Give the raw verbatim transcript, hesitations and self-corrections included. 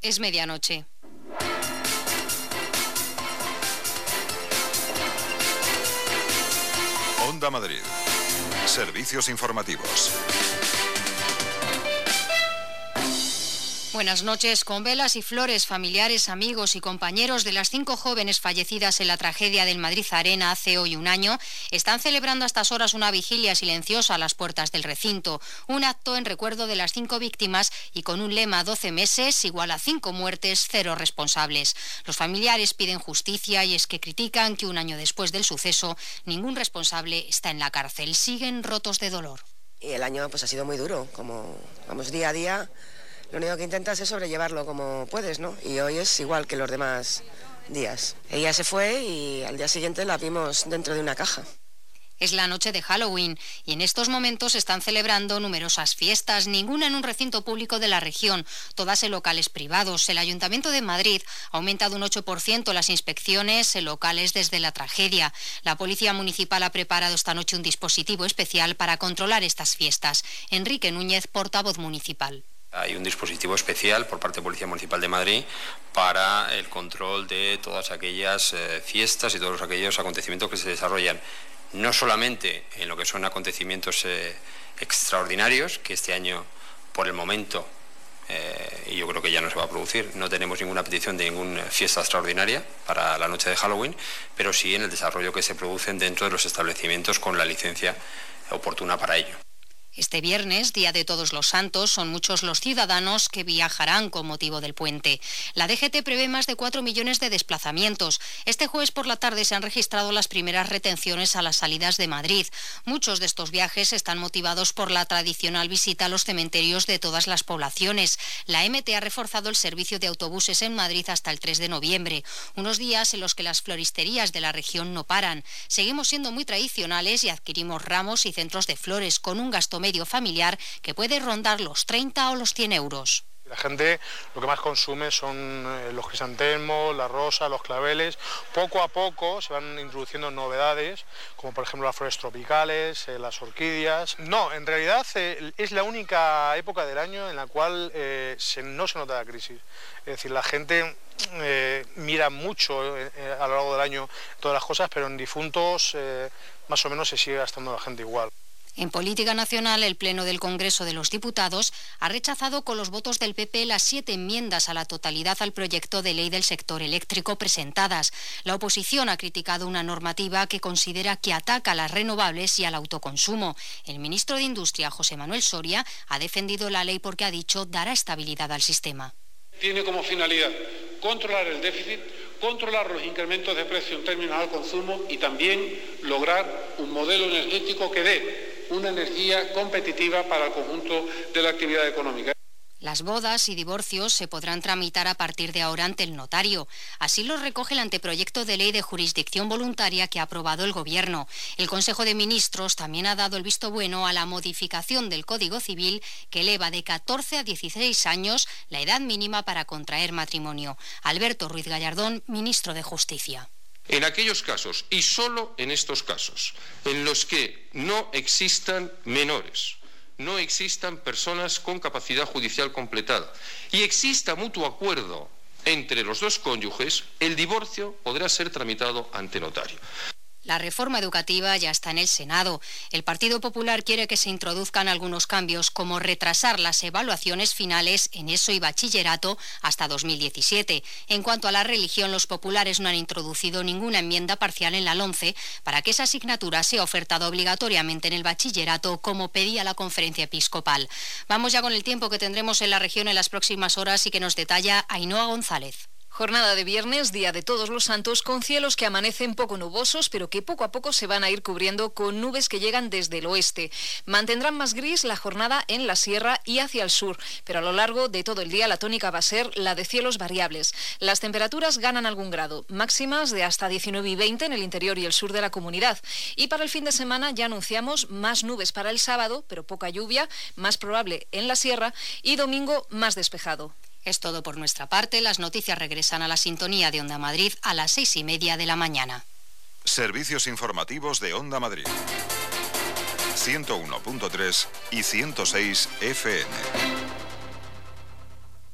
Es medianoche. Onda Madrid. Servicios informativos. Buenas noches. Con velas y flores, familiares, amigos y compañeros de las cinco jóvenes fallecidas en la tragedia del Madrid Arena hace hoy un año, están celebrando a estas horas una vigilia silenciosa a las puertas del recinto. Un acto en recuerdo de las cinco víctimas y con un lema doce meses igual a cinco muertes, cero responsables. Los familiares piden justicia y es que critican que un año después del suceso ningún responsable está en la cárcel. Siguen rotos de dolor. Y el año pues ha sido muy duro, como vamos día a día. Lo único que intentas es sobrellevarlo como puedes, ¿no? Y hoy es igual que los demás días. Ella se fue y al día siguiente la vimos dentro de una caja. Es la noche de Halloween y en estos momentos se están celebrando numerosas fiestas, ninguna en un recinto público de la región, todas en locales privados. El Ayuntamiento de Madrid ha aumentado un ocho por ciento las inspecciones en locales desde la tragedia. La Policía Municipal ha preparado esta noche un dispositivo especial para controlar estas fiestas. Enrique Núñez, portavoz municipal. Hay un dispositivo especial por parte de Policía Municipal de Madrid para el control de todas aquellas eh, fiestas y todos aquellos acontecimientos que se desarrollan, no solamente en lo que son acontecimientos eh, extraordinarios, que este año, por el momento, eh, y yo creo que ya no se va a producir, no tenemos ninguna petición de ninguna fiesta extraordinaria para la noche de Halloween, pero sí en el desarrollo que se producen dentro de los establecimientos con la licencia oportuna para ello. Este viernes, Día de Todos los Santos, son muchos los ciudadanos que viajarán con motivo del puente. La D G T prevé más de cuatro millones de desplazamientos. Este jueves por la tarde se han registrado las primeras retenciones a las salidas de Madrid. Muchos de estos viajes están motivados por la tradicional visita a los cementerios de todas las poblaciones. La M T ha reforzado el servicio de autobuses en Madrid hasta el tres de noviembre, unos días en los que las floristerías de la región no paran. Seguimos siendo muy tradicionales y adquirimos ramos y centros de flores con un gasto medio familiar que puede rondar los treinta o los cien euros. La gente lo que más consume son los crisantemos, la rosa, los claveles. Poco a poco se van introduciendo novedades, como por ejemplo las flores tropicales, eh, las orquídeas. No, en realidad eh, es la única época del año en la cual eh, se, no se nota la crisis. Es decir, la gente eh, mira mucho eh, a lo largo del año todas las cosas, pero en difuntos eh, más o menos se sigue gastando la gente igual. En política nacional, el Pleno del Congreso de los Diputados ha rechazado con los votos del P P las siete enmiendas a la totalidad al proyecto de ley del sector eléctrico presentadas. La oposición ha criticado una normativa que considera que ataca a las renovables y al autoconsumo. El ministro de Industria, José Manuel Soria, ha defendido la ley porque ha dicho dará estabilidad al sistema. Tiene como finalidad controlar el déficit, controlar los incrementos de precio en términos al consumo y también lograr un modelo energético que dé una energía competitiva para el conjunto de la actividad económica. Las bodas y divorcios se podrán tramitar a partir de ahora ante el notario. Así lo recoge el anteproyecto de ley de jurisdicción voluntaria que ha aprobado el Gobierno. El Consejo de Ministros también ha dado el visto bueno a la modificación del Código Civil que eleva de catorce a dieciséis años la edad mínima para contraer matrimonio. Alberto Ruiz Gallardón, ministro de Justicia. En aquellos casos, y solo en estos casos, en los que no existan menores, no existan personas con capacidad judicial completada y exista mutuo acuerdo entre los dos cónyuges, el divorcio podrá ser tramitado ante notario. La reforma educativa ya está en el Senado. El Partido Popular quiere que se introduzcan algunos cambios, como retrasar las evaluaciones finales en ESO y bachillerato hasta dos mil diecisiete. En cuanto a la religión, los populares no han introducido ninguna enmienda parcial en la LOMCE para que esa asignatura sea ofertada obligatoriamente en el bachillerato, como pedía la Conferencia Episcopal. Vamos ya con el tiempo que tendremos en la región en las próximas horas y que nos detalla Ainhoa González. Jornada de viernes, Día de Todos los Santos, con cielos que amanecen poco nubosos, pero que poco a poco se van a ir cubriendo con nubes que llegan desde el oeste. Mantendrán más gris la jornada en la sierra y hacia el sur, pero a lo largo de todo el día la tónica va a ser la de cielos variables. Las temperaturas ganan algún grado, máximas de hasta diecinueve y veinte en el interior y el sur de la comunidad. Y para el fin de semana ya anunciamos más nubes para el sábado, pero poca lluvia, más probable en la sierra, y domingo más despejado. Es todo por nuestra parte. Las noticias regresan a la sintonía de Onda Madrid a las seis y media de la mañana. Servicios informativos de Onda Madrid. ciento uno punto tres y ciento seis F M.